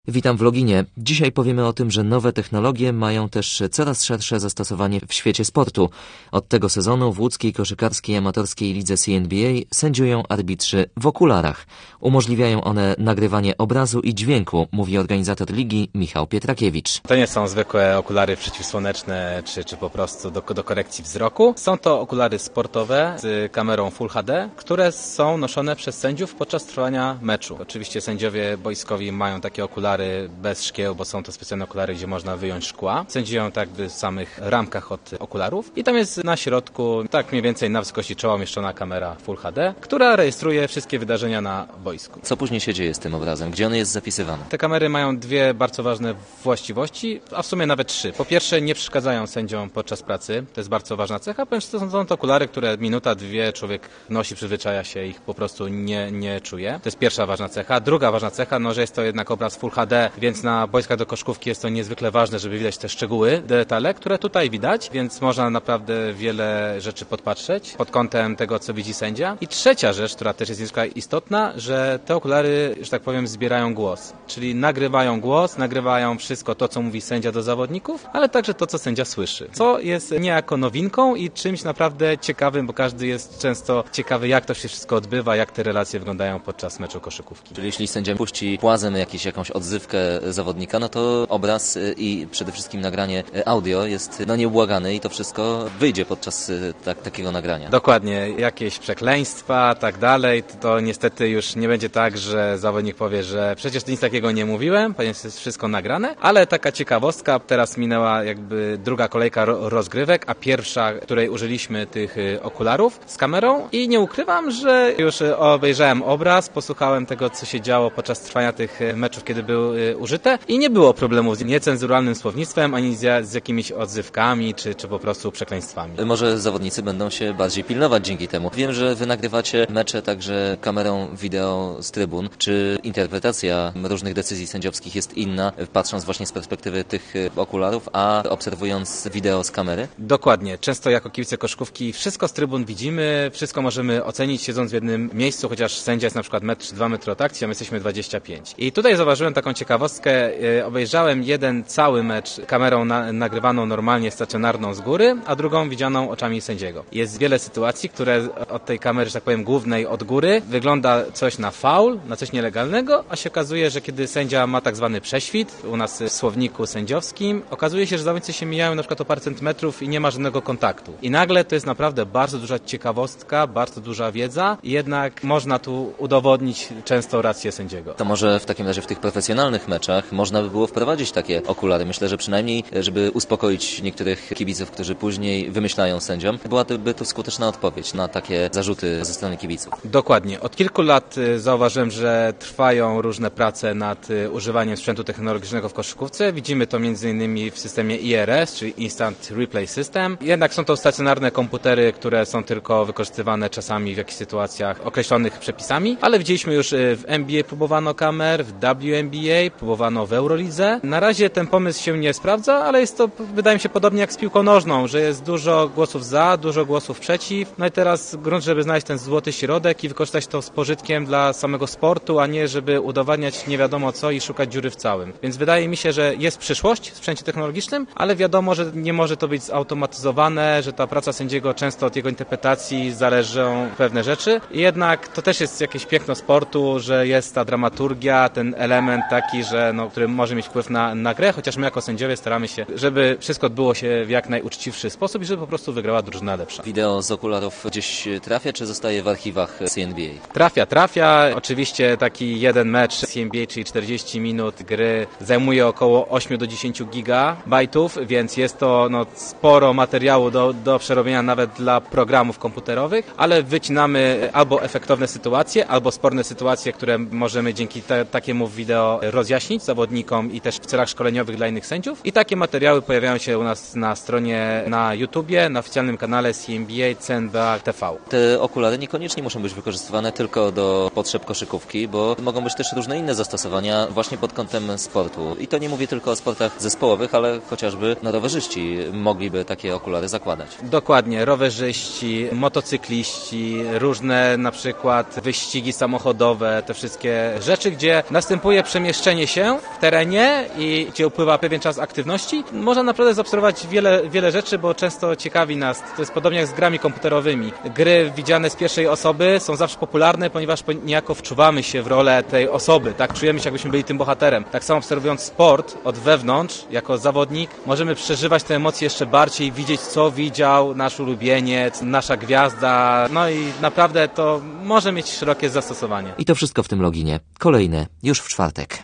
Witam w Loginie. Dzisiaj powiemy o tym, że nowe technologie mają też coraz szersze zastosowanie w świecie sportu. Od tego sezonu w łódzkiej koszykarskiej amatorskiej lidze CNBA sędziują arbitrzy w okularach. Umożliwiają one nagrywanie obrazu i dźwięku, mówi organizator ligi Michał Pietrakiewicz. To nie są zwykłe okulary przeciwsłoneczne czy po prostu do korekcji wzroku. Są to okulary sportowe z kamerą Full HD, które są noszone przez sędziów podczas trwania meczu. Oczywiście sędziowie boiskowi mają takie okulary bez szkieł, bo są to specjalne okulary, gdzie można wyjąć szkła. Sędziują tak jakby w samych ramkach od okularów i tam jest na środku, tak mniej więcej na wysokości czoła umieszczona kamera Full HD, która rejestruje wszystkie wydarzenia na boisku. Co później się dzieje z tym obrazem? Gdzie on jest zapisywany? Te kamery mają dwie bardzo ważne właściwości, a w sumie nawet trzy. Po pierwsze, nie przeszkadzają sędziom podczas pracy. To jest bardzo ważna cecha, ponieważ są to okulary, które minuta, dwie człowiek nosi, przyzwyczaja się, ich po prostu nie czuje. To jest pierwsza ważna cecha. Druga ważna cecha, że jest to jednak obraz Full HD, więc na boiskach do koszykówki jest to niezwykle ważne, żeby widać te szczegóły, detale, które tutaj widać, więc można naprawdę wiele rzeczy podpatrzeć pod kątem tego, co widzi sędzia. I trzecia rzecz, która też jest niezwykle istotna, że te okulary, że tak powiem, zbierają głos, czyli nagrywają głos, nagrywają wszystko to, co mówi sędzia do zawodników, ale także to, co sędzia słyszy, co jest niejako nowinką i czymś naprawdę ciekawym, bo każdy jest często ciekawy, jak to się wszystko odbywa, jak te relacje wyglądają podczas meczu koszykówki. Czyli jeśli sędzia puści płazem jakąś odzywkę zawodnika, to obraz i przede wszystkim nagranie audio jest nieubłagane i to wszystko wyjdzie podczas takiego nagrania. Dokładnie. Jakieś przekleństwa, tak dalej, to niestety już nie będzie tak, że zawodnik powie, że przecież nic takiego nie mówiłem, ponieważ jest wszystko nagrane, ale taka ciekawostka, teraz minęła jakby druga kolejka rozgrywek, a pierwsza, której użyliśmy tych okularów z kamerą i nie ukrywam, że już obejrzałem obraz, posłuchałem tego, co się działo podczas trwania tych meczów, kiedy był użyte i nie było problemów z niecenzuralnym słownictwem, ani z jakimiś odzywkami, czy po prostu przekleństwami. Może zawodnicy będą się bardziej pilnować dzięki temu. Wiem, że wy nagrywacie mecze także kamerą wideo z trybun. Czy interpretacja różnych decyzji sędziowskich jest inna, patrząc właśnie z perspektywy tych okularów, a obserwując wideo z kamery? Dokładnie. Często jako kibice koszykówki wszystko z trybun widzimy, wszystko możemy ocenić siedząc w jednym miejscu, chociaż sędzia jest na przykład 2 metry od akcji, a my jesteśmy 25. I tutaj zauważyłem taką ciekawostkę. Obejrzałem jeden cały mecz kamerą nagrywaną normalnie stacjonarną z góry, a drugą widzianą oczami sędziego. Jest wiele sytuacji, które od tej kamery, że tak powiem, głównej od góry wygląda coś na faul, na coś nielegalnego, a się okazuje, że kiedy sędzia ma tak zwany prześwit, u nas w słowniku sędziowskim, okazuje się, że zawodnicy się mijają na przykład o parę centymetrów i nie ma żadnego kontaktu. I nagle to jest naprawdę bardzo duża ciekawostka, bardzo duża wiedza i jednak można tu udowodnić często rację sędziego. To może w takim razie w tych profesjonalnych meczach można by było wprowadzić takie okulary. Myślę, że przynajmniej, żeby uspokoić niektórych kibiców, którzy później wymyślają sędziom, byłaby to skuteczna odpowiedź na takie zarzuty ze strony kibiców. Dokładnie. Od kilku lat zauważyłem, że trwają różne prace nad używaniem sprzętu technologicznego w koszykówce. Widzimy to m.in. w systemie IRS, czyli Instant Replay System. Jednak są to stacjonarne komputery, które są tylko wykorzystywane czasami w jakichś sytuacjach określonych przepisami, ale widzieliśmy już w NBA próbowano kamer, w WNBA próbowano w Eurolidze. Na razie ten pomysł się nie sprawdza, ale jest to, wydaje mi się, podobnie jak z piłką nożną, że jest dużo głosów za, dużo głosów przeciw. No i teraz grunt, żeby znaleźć ten złoty środek i wykorzystać to z pożytkiem dla samego sportu, a nie żeby udowadniać nie wiadomo co i szukać dziury w całym. Więc wydaje mi się, że jest przyszłość w sprzęcie technologicznym, ale wiadomo, że nie może to być zautomatyzowane, że ta praca sędziego często od jego interpretacji zależą pewne rzeczy. I jednak to też jest jakieś piękno sportu, że jest ta dramaturgia, ten element taki, że który może mieć wpływ na grę, chociaż my jako sędziowie staramy się, żeby wszystko odbyło się w jak najuczciwszy sposób i żeby po prostu wygrała drużyna lepsza. Wideo z okularów gdzieś trafia, czy zostaje w archiwach CNBA? Trafia. Oczywiście taki jeden mecz CNBA, czyli 40 minut gry, zajmuje około 8 do 10 gigabajtów, więc jest to sporo materiału do przerobienia nawet dla programów komputerowych, ale wycinamy albo efektowne sytuacje, albo sporne sytuacje, które możemy dzięki takiemu wideo rozjaśnić zawodnikom i też w celach szkoleniowych dla innych sędziów. I takie materiały pojawiają się u nas na stronie na YouTubie, na oficjalnym kanale CNBA CNBA TV. Te okulary niekoniecznie muszą być wykorzystywane tylko do potrzeb koszykówki, bo mogą być też różne inne zastosowania właśnie pod kątem sportu. I to nie mówię tylko o sportach zespołowych, ale chociażby rowerzyści mogliby takie okulary zakładać. Dokładnie, rowerzyści, motocykliści, różne na przykład wyścigi samochodowe, te wszystkie rzeczy, gdzie następuje przemieszczanie przemieszczenie się w terenie i gdzie upływa pewien czas aktywności, można naprawdę zaobserwować wiele rzeczy, bo często ciekawi nas. To jest podobnie jak z grami komputerowymi. Gry widziane z pierwszej osoby są zawsze popularne, ponieważ niejako wczuwamy się w rolę tej osoby, tak? Czujemy się, jakbyśmy byli tym bohaterem. Tak samo obserwując sport od wewnątrz, jako zawodnik, możemy przeżywać te emocje jeszcze bardziej, widzieć, co widział nasz ulubieniec, nasza gwiazda, no i naprawdę to może mieć szerokie zastosowanie. I to wszystko w tym loginie. Kolejne już w czwartek.